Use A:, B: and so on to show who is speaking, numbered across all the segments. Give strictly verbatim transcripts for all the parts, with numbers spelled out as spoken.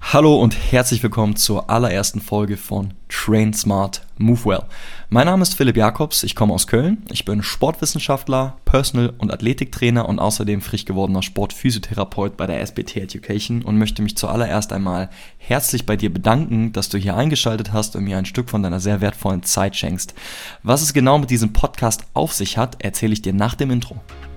A: Hallo und herzlich willkommen zur allerersten Folge von Train Smart, Move Well. Mein Name ist Philipp Jakobs, ich komme aus Köln, ich bin Sportwissenschaftler, Personal- und Athletiktrainer und außerdem frisch gewordener Sportphysiotherapeut bei der S B T Education und möchte mich zuallererst einmal herzlich bei dir bedanken, dass du hier eingeschaltet hast und mir ein Stück von deiner sehr wertvollen Zeit schenkst. Was es genau mit diesem Podcast auf sich hat, erzähle ich dir nach dem Intro.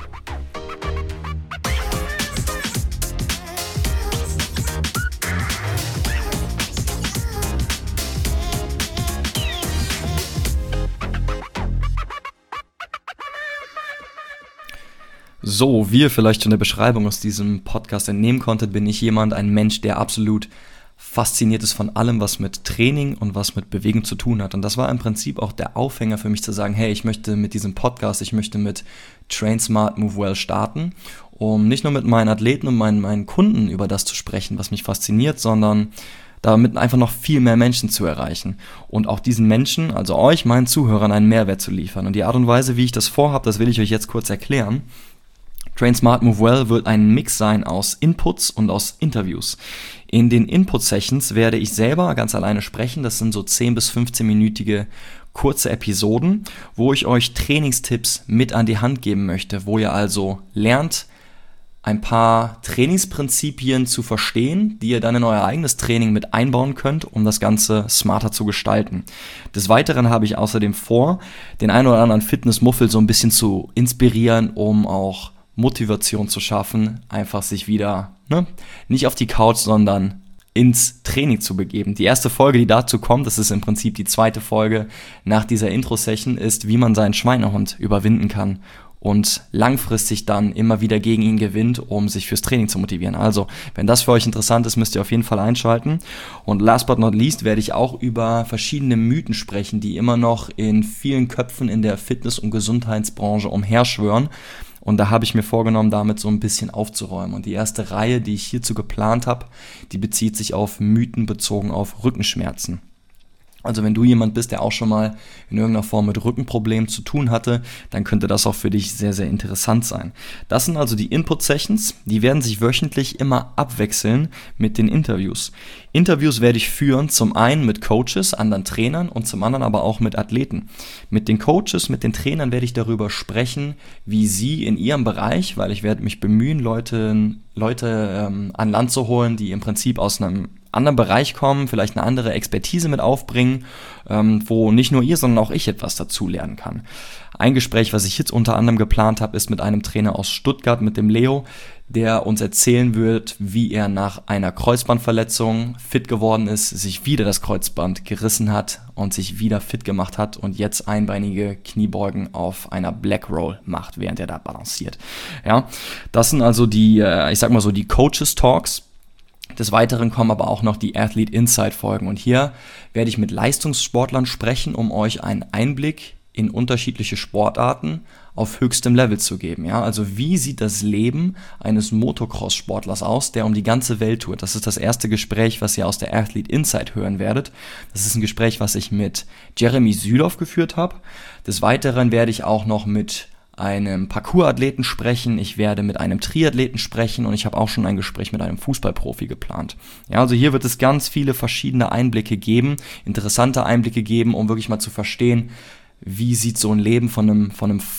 A: So, wie ihr vielleicht schon der Beschreibung aus diesem Podcast entnehmen konntet, bin ich jemand, ein Mensch, der absolut fasziniert ist von allem, was mit Training und was mit Bewegung zu tun hat. Und das war im Prinzip auch der Aufhänger für mich zu sagen, hey, ich möchte mit diesem Podcast, ich möchte mit Train Smart, Move Well starten, um nicht nur mit meinen Athleten und meinen, meinen Kunden über das zu sprechen, was mich fasziniert, sondern damit einfach noch viel mehr Menschen zu erreichen und auch diesen Menschen, also euch, meinen Zuhörern, einen Mehrwert zu liefern. Und die Art und Weise, wie ich das vorhabe, das will ich euch jetzt kurz erklären. Train Smart, Move Well wird ein Mix sein aus Inputs und aus Interviews. In den Input-Sessions werde ich selber ganz alleine sprechen. Das sind so zehn bis fünfzehn-minütige kurze Episoden, wo ich euch Trainingstipps mit an die Hand geben möchte, wo ihr also lernt, ein paar Trainingsprinzipien zu verstehen, die ihr dann in euer eigenes Training mit einbauen könnt, um das Ganze smarter zu gestalten. Des Weiteren habe ich außerdem vor, den einen oder anderen Fitnessmuffel so ein bisschen zu inspirieren, um auch Motivation zu schaffen, einfach sich wieder ne, nicht auf die Couch, sondern ins Training zu begeben. Die erste Folge, die dazu kommt, das ist im Prinzip die zweite Folge nach dieser Intro-Session, ist, wie man seinen Schweinehund überwinden kann und langfristig dann immer wieder gegen ihn gewinnt, um sich fürs Training zu motivieren. Also, wenn das für euch interessant ist, müsst ihr auf jeden Fall einschalten. Und last but not least werde ich auch über verschiedene Mythen sprechen, die immer noch in vielen Köpfen in der Fitness- und Gesundheitsbranche umherschwören. Und da habe ich mir vorgenommen, damit so ein bisschen aufzuräumen. Und die erste Reihe, die ich hierzu geplant habe, die bezieht sich auf Mythen bezogen auf Rückenschmerzen. Also wenn du jemand bist, der auch schon mal in irgendeiner Form mit Rückenproblemen zu tun hatte, dann könnte das auch für dich sehr, sehr interessant sein. Das sind also die Input-Sessions, die werden sich wöchentlich immer abwechseln mit den Interviews. Interviews werde ich führen, zum einen mit Coaches, anderen Trainern und zum anderen aber auch mit Athleten. Mit den Coaches, mit den Trainern werde ich darüber sprechen, wie sie in ihrem Bereich, weil ich werde mich bemühen, Leute, Leute ähm, an Land zu holen, die im Prinzip aus einem anderen Bereich kommen, vielleicht eine andere Expertise mit aufbringen, ähm, wo nicht nur ihr, sondern auch ich etwas dazu lernen kann. Ein Gespräch, was ich jetzt unter anderem geplant habe, ist mit einem Trainer aus Stuttgart, mit dem Leo, der uns erzählen wird, wie er nach einer Kreuzbandverletzung fit geworden ist, sich wieder das Kreuzband gerissen hat und sich wieder fit gemacht hat und jetzt einbeinige Kniebeugen auf einer Black Roll macht, während er da balanciert. Ja, das sind also die, äh, ich sag mal so, die Coaches Talks. Des Weiteren kommen aber auch noch die Athlete Insight Folgen und hier werde ich mit Leistungssportlern sprechen, um euch einen Einblick in unterschiedliche Sportarten auf höchstem Level zu geben. Ja, also wie sieht das Leben eines Motocross-Sportlers aus, der um die ganze Welt tourt? Das ist das erste Gespräch, was ihr aus der Athlete Insight hören werdet. Das ist ein Gespräch, was ich mit Jeremy Sülow geführt habe. Des Weiteren werde ich auch noch mit einem Parkour-Athleten sprechen, ich werde mit einem Triathleten sprechen und ich habe auch schon ein Gespräch mit einem Fußballprofi geplant. Ja, also hier wird es ganz viele verschiedene Einblicke geben, interessante Einblicke geben, um wirklich mal zu verstehen, wie sieht so ein Leben von einem, von einem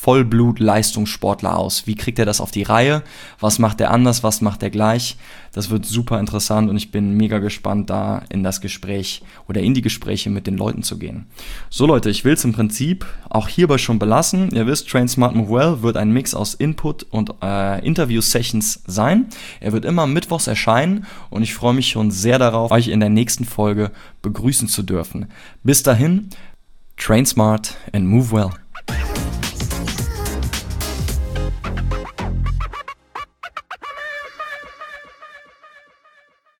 A: Vollblut-Leistungssportler aus. Wie kriegt er das auf die Reihe? Was macht er anders? Was macht er gleich? Das wird super interessant und ich bin mega gespannt, da in das Gespräch oder in die Gespräche mit den Leuten zu gehen. So Leute, ich will es im Prinzip auch hierbei schon belassen. Ihr wisst, Train Smart, Move Well wird ein Mix aus Input und äh, Interview-Sessions sein. Er wird immer mittwochs erscheinen und ich freue mich schon sehr darauf, euch in der nächsten Folge begrüßen zu dürfen. Bis dahin, Train Smart and Move Well.